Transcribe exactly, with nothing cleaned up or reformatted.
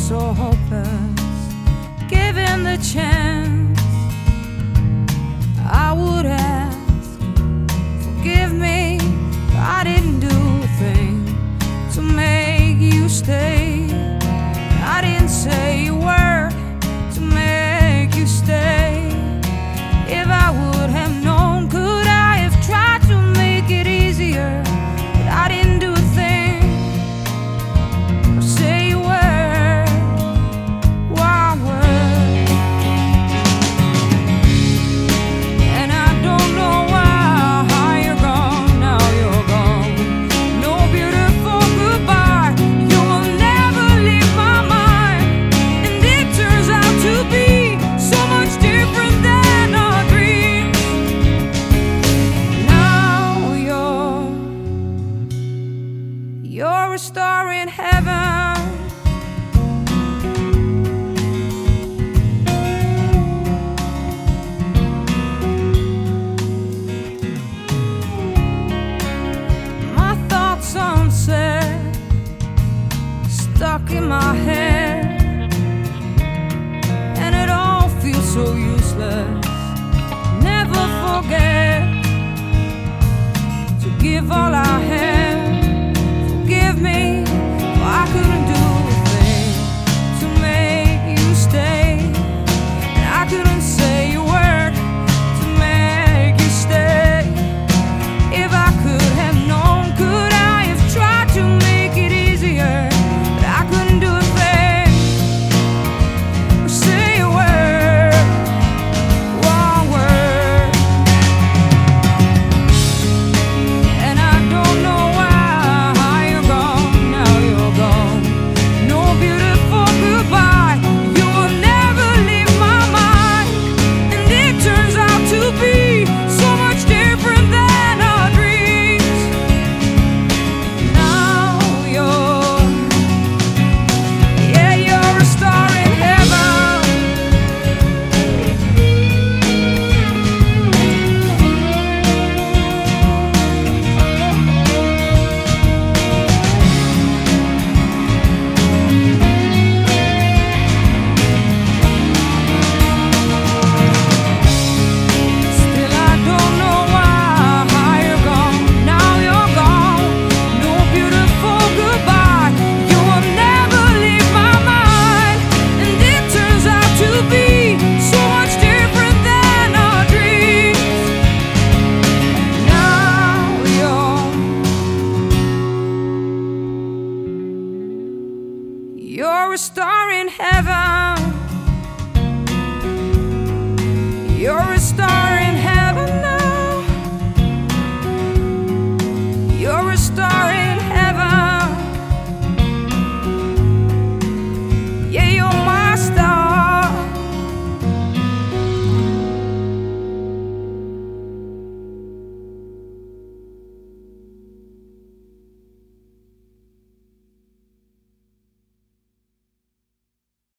so hopeless, given the chance, I would ask, forgive me, I didn't do a thing to make you stay. I didn't say a word to make you stay. If I would have known, could I have tried to make it easier? But I didn't do a thing or say a word, one word. And I don't know why you're gone, now you're gone. No beautiful goodbye, you will never leave my mind. And it turns out to be so much different than our dreams. Now you're, you're a star in heaven. My thoughts unsaid, stuck in my head, and it all feels so useless. Never forget to give all I had. Forgive me, for I couldn't do a thing to make you stay, and I couldn't say a word to make you stay. If I could have known, could I have tried to make it easier? But I couldn't do a thing or say a word, one word. And I don't know why you're gone, now you're gone. No beautiful goodbye, you will never leave my mind. And it turns out to be so much different than our dreams. Now you're, yeah, you're a star in heaven. Still I don't know why you're gone, now you're gone. No beautiful goodbye, you will never leave my mind. And it turns out to be so much different than our dreams. Now you're, you're a star in heaven. You're a star in